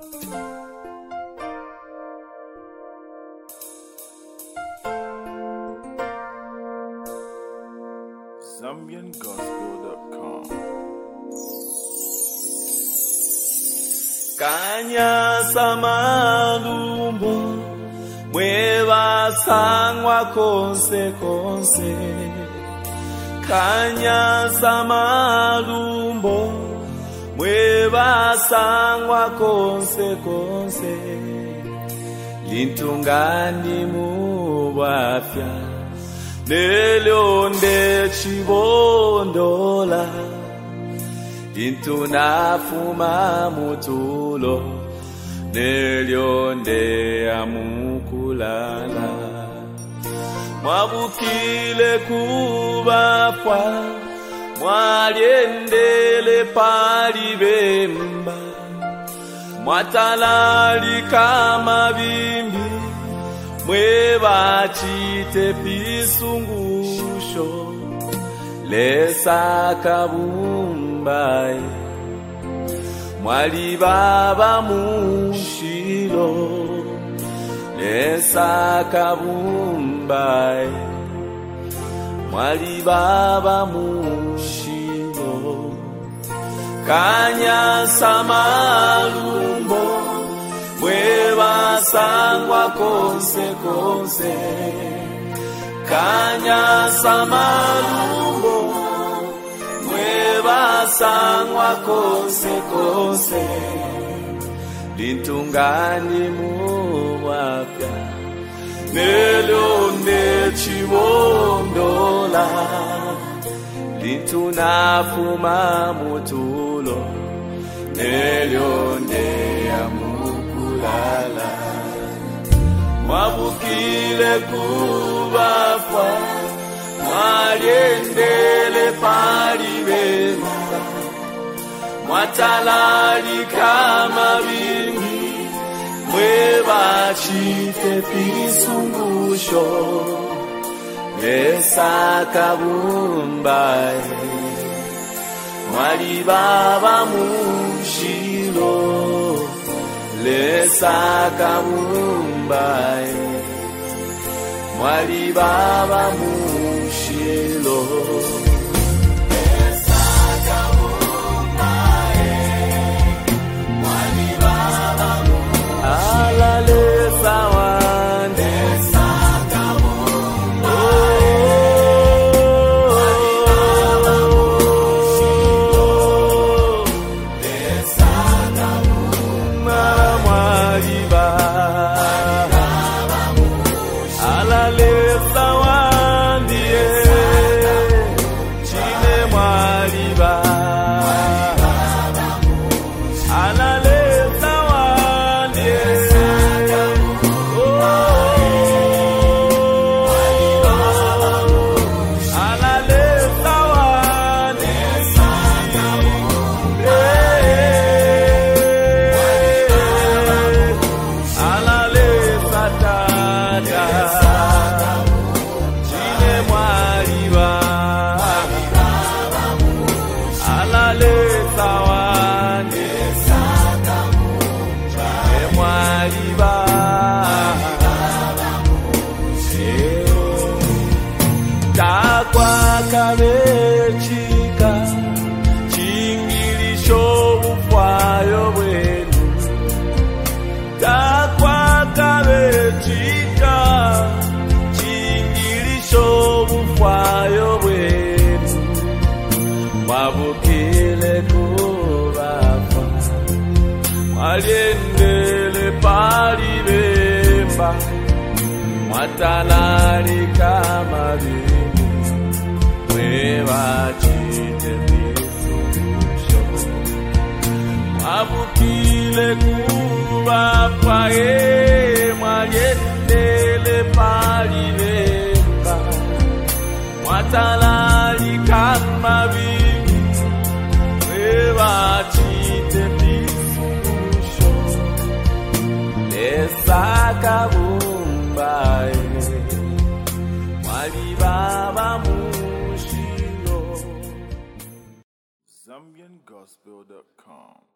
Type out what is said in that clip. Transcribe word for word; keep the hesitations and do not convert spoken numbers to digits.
Zambian Gospel dot com. Kanya samalumbo mweva sangwa konse konse. Kanya samalumbo mweva sangwa konse konse. Lintungani mubafya nelonde chibondola. Intunafuma mutulo nelionde amukulala. Mwabukile kubafwa mwaliendele palibemba. Mwatalali kama bimbi mwebachite pisungusho. Lesa kabumbai mwali baba mushilo. Lesa kabumbai mwali baba mushilo. Kanya samalumbo mweba sangwa konse konse. Kanya samalumbo mweba sangwa konse konse. Lintungani muwapya nelonde chibondola. Lintunafuma mutulo nelonde amukulala. Mwabukile kubafwa mwaliendele palibemba. Mwatalali kama bingi mwebachite pisungusho. Lesa kabumbai mwali baba mushilo. Lesa kabumbai mwali baba mushilo. Lesa kabumbai mwali baba mushilo. Ala lesa wande. Lesa kabumbai mwali baba mushilo. Lesa kabumbai mwali baba ala lesa wandie chine mwali baba. Ala lesa wandie oh. Ala lesa wandie ala lesa tata chine mwali baba. Ala lesa wande chine mwali baba. Takwa kabechika chingilisho bufwayo bwenu. Takwa kabechika chingilisho bufwayo bwenu. Mwabukile kubafwa mwaliendele palibemba. Mwatalali kama bimbi mwebachite pisungusho. Mwabukile kubafwa mwaliendele palibemba. Mwatalali kama bimbi mwebachite pisungusho. Lesa kabumbai mwali baba mushilo. Zambian Gospel dot com.